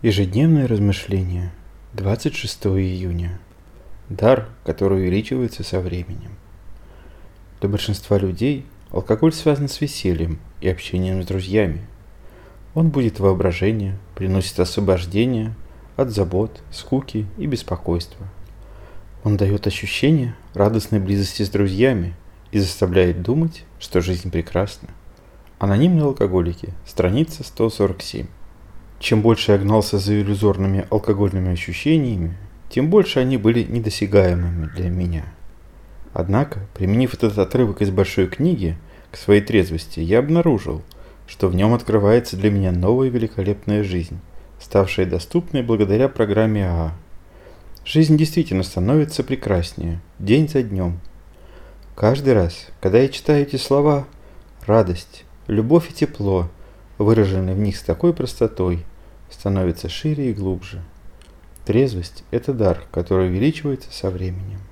Ежедневное размышление. 26 июня. Дар, который увеличивается со временем. Для большинства людей алкоголь связан с весельем и общением с друзьями. Он будет воображение, приносит освобождение от забот, скуки и беспокойства. Он дает ощущение радостной близости с друзьями и заставляет думать, что жизнь прекрасна. Анонимные алкоголики. Страница 147. Чем больше я гнался за иллюзорными алкогольными ощущениями, тем больше они были недосягаемыми для меня. Однако, применив этот отрывок из большой книги к своей трезвости, я обнаружил, что в нем открывается для меня новая великолепная жизнь, ставшая доступной благодаря программе АА. Жизнь действительно становится прекраснее, день за днем. Каждый раз, когда я читаю эти слова, радость, любовь и тепло, выраженные в них с такой простотой, становятся шире и глубже. Трезвость – это дар, который увеличивается со временем.